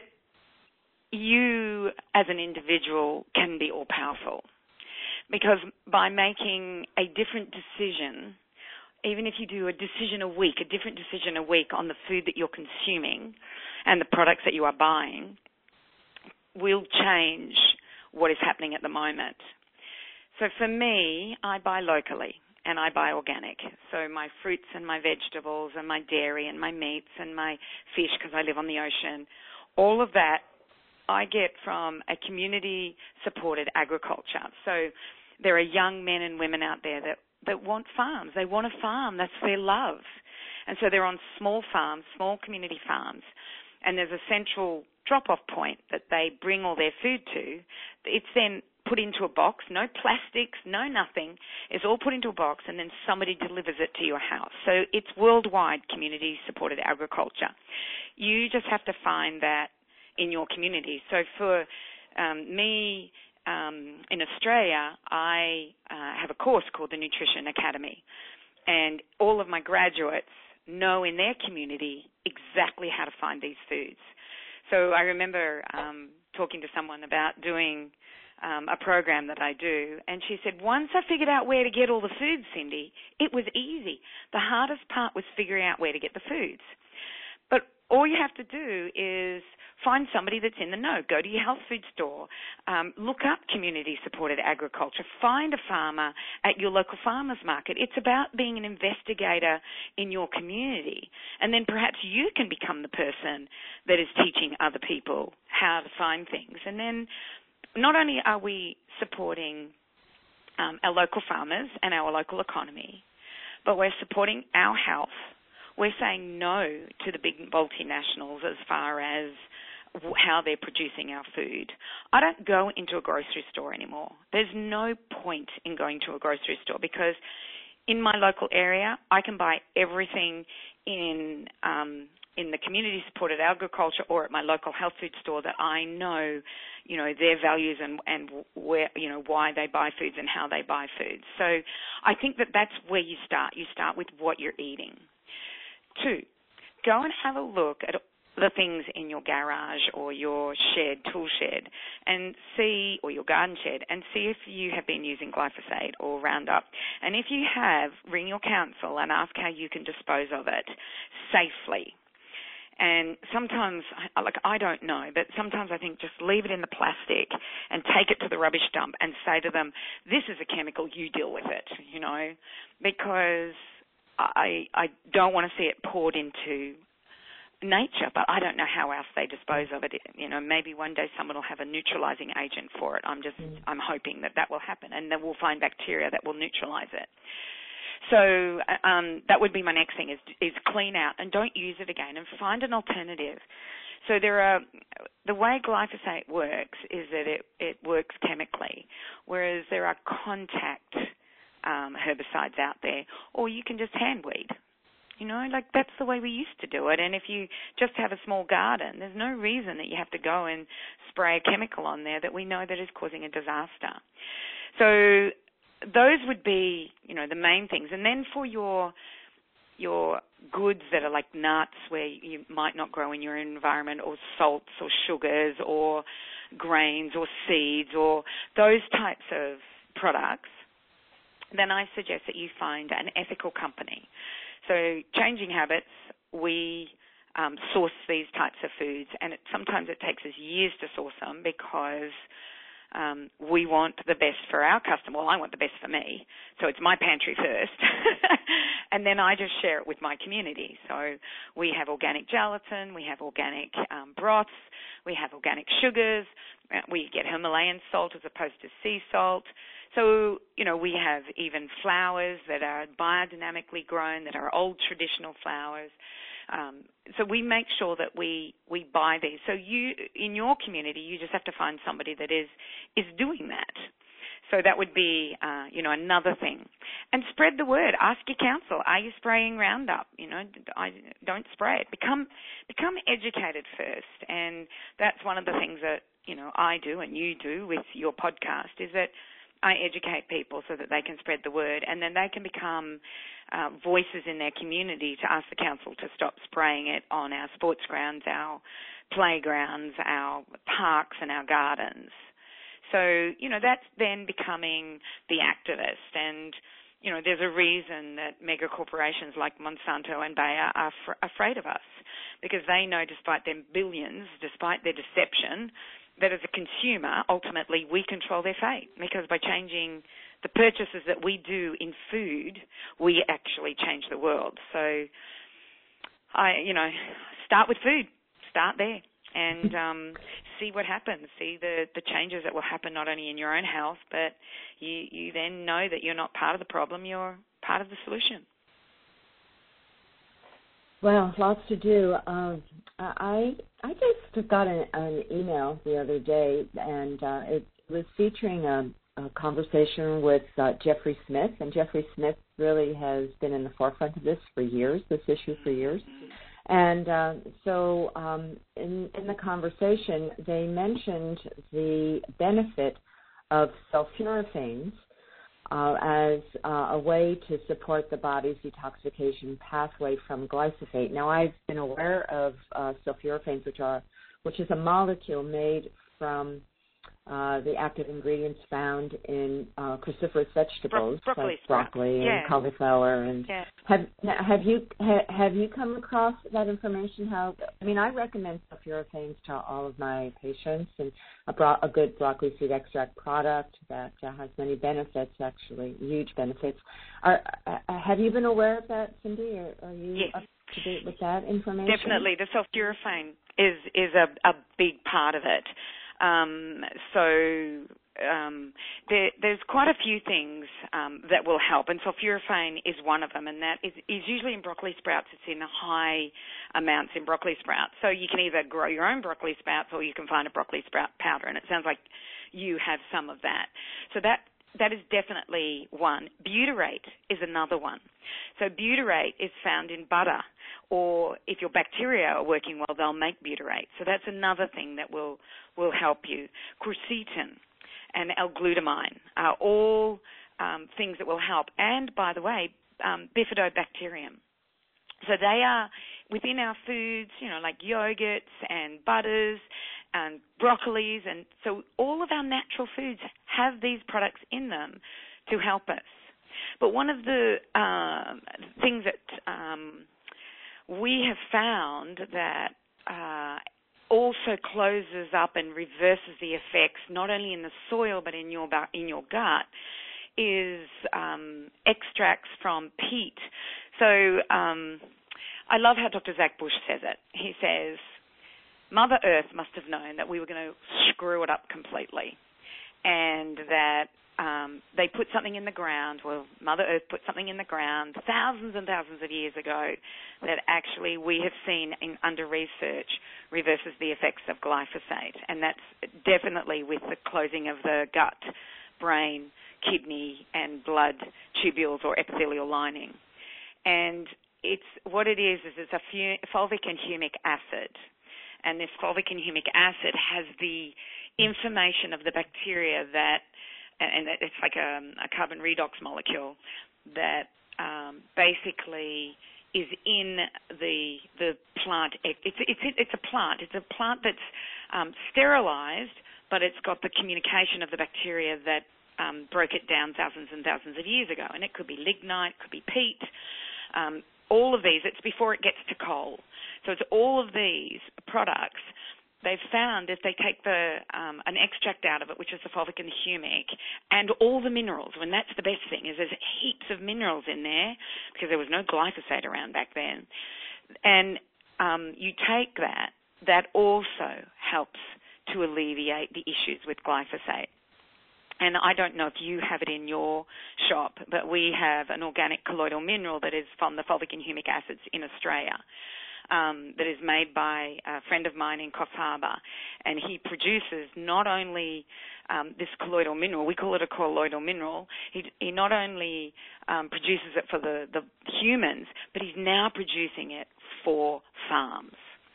you as an individual can be all-powerful, because by making a different decision, even if you do a decision a week, a different decision a week on the food that you're consuming and the products that you are buying, will change what is happening at the moment. So for me, I buy locally and I buy organic. So my fruits and my vegetables and my dairy and my meats and my fish, because I live on the ocean, all of that I get from a community-supported agriculture. So there are young men and women out there that, that want farms. They want a farm. That's their love. And so they're on small farms, small community farms, and there's a central drop-off point that they bring all their food to. It's then put into a box, no plastics, no nothing. It's all put into a box, and then somebody delivers it to your house. So it's worldwide community-supported agriculture. You just have to find that in your community. So for um, me, um, in Australia, I uh, have a course called the Nutrition Academy, and all of my graduates know in their community exactly how to find these foods. So I remember um, talking to someone about doing um, a program that I do, and she said, once I figured out where to get all the foods, Cindy, it was easy. The hardest part was figuring out where to get the foods. But all you have to do is find somebody that's in the know. Go to your health food store. Um, look up community-supported agriculture. Find a farmer at your local farmers market. It's about being an investigator in your community. And then perhaps you can become the person that is teaching other people how to find things. And then not only are we supporting um, our local farmers and our local economy, but we're supporting our health. We're saying no to the big multinationals as far as how they're producing our food. I don't go into a grocery store anymore. There's no point in going to a grocery store because in my local area, I can buy everything in um, in the community-supported agriculture or at my local health food store that I know, you know, their values and, and where, you know, why they buy foods and how they buy foods. So I think that that's where you start. You start with what you're eating. Two, go and have a look at the things in your garage or your shed, tool shed, and see, or your garden shed, and see if you have been using glyphosate or Roundup. And if you have, ring your council and ask how you can dispose of it safely. And sometimes, like, I don't know, but sometimes I think just leave it in the plastic and take it to the rubbish dump and say to them, this is a chemical, you deal with it, you know, because I I don't want to see it poured into nature, but I don't know how else they dispose of it. You know, maybe one day someone will have a neutralizing agent for it. I'm just, mm. I'm hoping that that will happen, and that we'll find bacteria that will neutralize it. So um, that would be my next thing is is clean out and don't use it again and find an alternative. So there are, the way glyphosate works is that it, it works chemically, whereas there are contact um, herbicides out there, or you can just hand weed. You know, like that's the way we used to do it. And if you just have a small garden, there's no reason that you have to go and spray a chemical on there that we know that is causing a disaster. So those would be, you know, the main things. And then for your your goods that are like nuts where you might not grow in your environment, or salts or sugars or grains or seeds or those types of products, then I suggest that you find an ethical company. So Changing Habits, we um, source these types of foods, and it, sometimes it takes us years to source them because um, we want the best for our customer. Well, I want the best for me, so it's my pantry first, and then I just share it with my community. So we have organic gelatin, we have organic um, broths, we have organic sugars, we get Himalayan salt as opposed to sea salt. So, you know, we have even flowers that are biodynamically grown, that are old traditional flowers. Um, so we make sure that we, we buy these. So you, in your community, you just have to find somebody that is, is doing that. So that would be, uh, you know, another thing. And spread the word. Ask your council, are you spraying Roundup? You know, I, don't spray it. Become, become educated first. And that's one of the things that, you know, I do and you do with your podcast is that I educate people so that they can spread the word, and then they can become uh, voices in their community to ask the council to stop spraying it on our sports grounds, our playgrounds, our parks and our gardens. So, you know, that's then becoming the activist. And, you know, there's a reason that mega corporations like Monsanto and Bayer are f- afraid of us, because they know despite their billions, despite their deception, that as a consumer, ultimately, we control their fate, because by changing the purchases that we do in food, we actually change the world. So, I, you know, start with food. Start there and um, see what happens. See the, the changes that will happen not only in your own health, but you, you then know that you're not part of the problem, you're part of the solution. Well, lots to do. Um, I I just got an, an email the other day, and uh, it was featuring a, a conversation with uh, Jeffrey Smith, and Jeffrey Smith really has been in the forefront of this for years, this issue for years. And uh, so um, in, in the conversation, they mentioned the benefit of sulforaphanes uh, as uh, a way to support the body's detoxification pathway from glyphosate. Now, I've been aware of uh, sulforaphanes, which are which is a molecule made from uh, the active ingredients found in uh, cruciferous vegetables Bro- broccoli like broccoli yeah. and cauliflower. And yeah. have have you have you come across that information? How I mean, I recommend sulforaphanes to all of my patients, and a, bro- a good broccoli seed extract product that uh, has many benefits, actually huge benefits. Are, uh, have you been aware of that, Cindy? Or are you yes. up to date with that information? Definitely, the sulforaphane is is a, a big part of it. Um, so um, there, there's quite a few things um, that will help, and sulforaphane is one of them, and that is, is usually in broccoli sprouts. It's in high amounts in broccoli sprouts. So you can either grow your own broccoli sprouts or you can find a broccoli sprout powder, and it sounds like you have some of that. So that That is definitely one. Butyrate is another one. So butyrate is found in butter, or if your bacteria are working well, they'll make butyrate. So that's another thing that will, will help you. Quercetin and L-glutamine are all um, things that will help. And, by the way, um, bifidobacterium. So they are within our foods, you know, like yogurts and butters and broccolis, and so all of our natural foods have these products in them to help us. But one of the um, things that um, we have found that uh, also closes up and reverses the effects not only in the soil but in your in your gut is um, extracts from peat. So um, I love how Doctor Zach Bush says it. He says, Mother Earth must have known that we were going to screw it up completely, and that um, they put something in the ground, well, Mother Earth put something in the ground thousands and thousands of years ago that actually we have seen in under research reverses the effects of glyphosate, and that's definitely with the closing of the gut, brain, kidney, and blood tubules or epithelial lining. And it's what it is is it's a fulvic and humic acid. And this fulvic and humic acid has the information of the bacteria that, and it's like a, a carbon redox molecule that um, basically is in the the plant. It's it's it's a plant. It's a plant that's um, sterilized, but it's got the communication of the bacteria that um, broke it down thousands and thousands of years ago. And it could be lignite, it could be peat. Um, all of these, it's before it gets to coal. So it's all of these products. They've found if they take the um, an extract out of it, which is the fulvic and the humic, and all the minerals, and that's the best thing, is there's heaps of minerals in there because there was no glyphosate around back then. And um, you take that, that also helps to alleviate the issues with glyphosate. And I don't know if you have it in your shop, but we have an organic colloidal mineral that is from the fulvic and humic acids in Australia. Um, that is made by a friend of mine in Coffs Harbour, and he produces not only um, this colloidal mineral, we call it a colloidal mineral, he, he not only um, produces it for the, the humans, but he's now producing it for farms.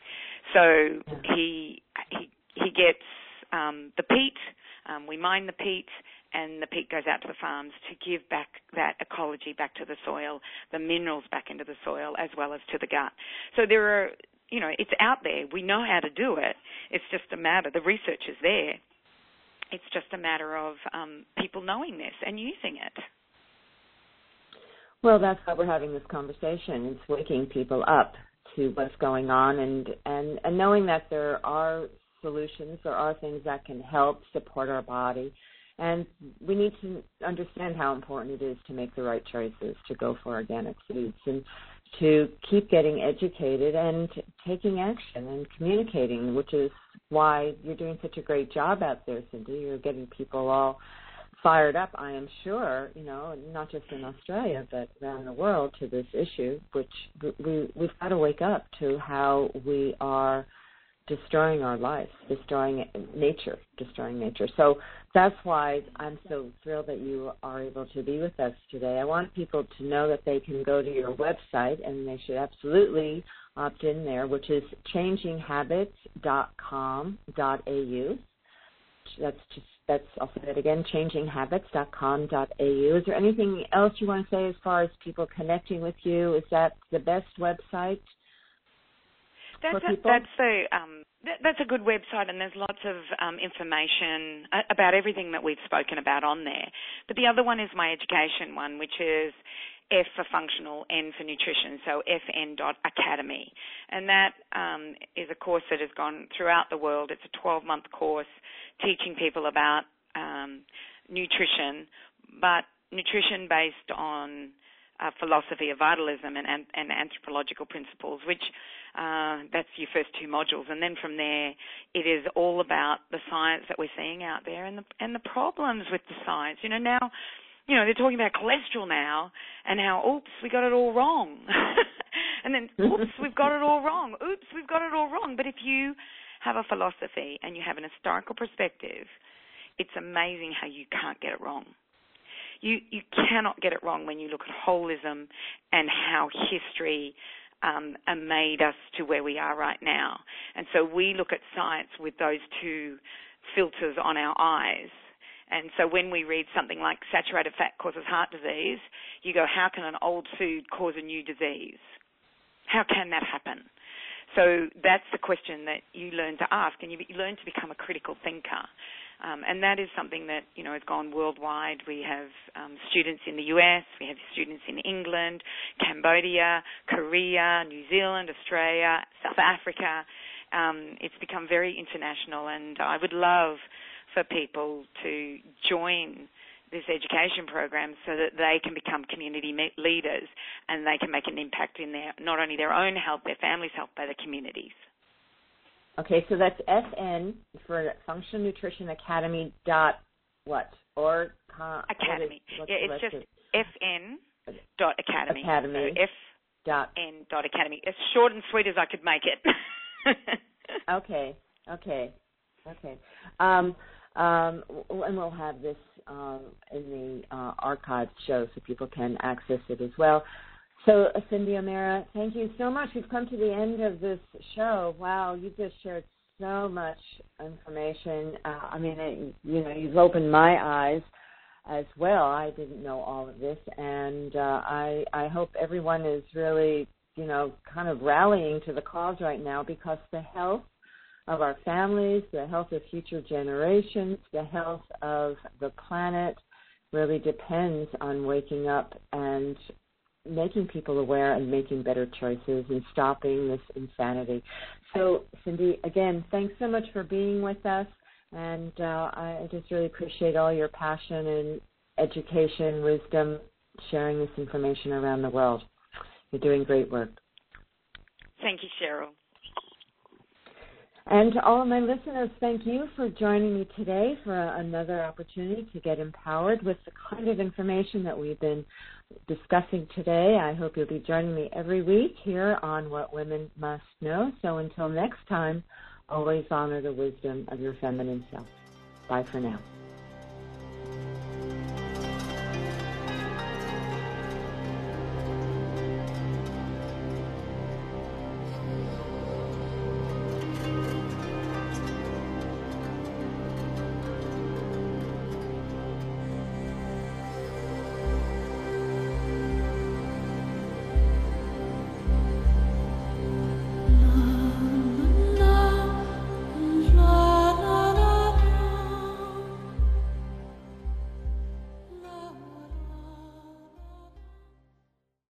So he he, he gets um, the peat, um, we mine the peat, and the peat goes out to the farms to give back that ecology back to the soil, the minerals back into the soil, as well as to the gut. So there are, you know, it's out there. We know how to do it. It's just a matter, the research is there. It's just a matter of um, people knowing this and using it. Well, that's why we're having this conversation. It's waking people up to what's going on and, and, and knowing that there are solutions, there are things that can help support our body. And we need to understand how important it is to make the right choices, to go for organic foods, and to keep getting educated and taking action and communicating, which is why you're doing such a great job out there, Cindy. You're getting people all fired up, I am sure, you know, not just in Australia, but around the world to this issue, which we, we've got to wake up to how we are destroying our lives, destroying nature, destroying nature. So that's why I'm so thrilled that you are able to be with us today. I want people to know that they can go to your website, and they should absolutely opt in there, which is changing habits dot com dot a u. That's just that's I'll say that again, changing habits dot com dot a u. Is there anything else you want to say as far as people connecting with you? Is that the best website that's for a, people? That's the um, that, that's a good website, and there's lots of um, information about everything that we've spoken about on there. But the other one is my education one, which is F for functional, N for nutrition, so f n dot academy. And that um, is a course that has gone throughout the world. It's a twelve-month course teaching people about um, nutrition, but nutrition based on uh, philosophy of vitalism and, and, and anthropological principles, which uh, that's your first two modules. And then from there, it is all about the science that we're seeing out there and the, and the problems with the science. You know, now... You know, they're talking about cholesterol now and how, oops, we got it all wrong. And then, oops, we've got it all wrong. Oops, we've got it all wrong. But if you have a philosophy and you have an historical perspective, it's amazing how you can't get it wrong. You you cannot get it wrong when you look at holism and how history um, made us to where we are right now. And so we look at science with those two filters on our eyes. And so when we read something like saturated fat causes heart disease, you go, how can an old food cause a new disease? How can that happen? So that's the question that you learn to ask, and you, you learn to become a critical thinker. Um, and that is something that, you know, has gone worldwide. We have um, students in the U S, we have students in England, Cambodia, Korea, New Zealand, Australia, South Africa. Um, it's become very international, and I would love for people to join this education program so that they can become community leaders and they can make an impact in their not only their own health, their family's health, but their communities. Okay, so that's F N for Functional Nutrition Academy dot what? Or uh, Academy. What is, yeah, it's just F N dot academy. Academy. So F dot N dot academy. As short and sweet as I could make it. okay, okay, okay. Um, Um, and we'll have this um, in the uh, archived show so people can access it as well. So, uh, Cindy O'Meara, thank you so much. We've come to the end of this show. Wow, you just shared so much information. Uh, I mean, it, you know, you've opened my eyes as well. I didn't know all of this, and uh, I, I hope everyone is really, you know, kind of rallying to the cause right now, because the health of our families, the health of future generations, the health of the planet really depends on waking up and making people aware and making better choices and stopping this insanity. So, Cindy, again, thanks so much for being with us, and uh, I just really appreciate all your passion and education, wisdom, sharing this information around the world. You're doing great work. Thank you, Cheryl. And to all of my listeners, thank you for joining me today for another opportunity to get empowered with the kind of information that we've been discussing today. I hope you'll be joining me every week here on What Women Must Know. So until next time, always honor the wisdom of your feminine self. Bye for now.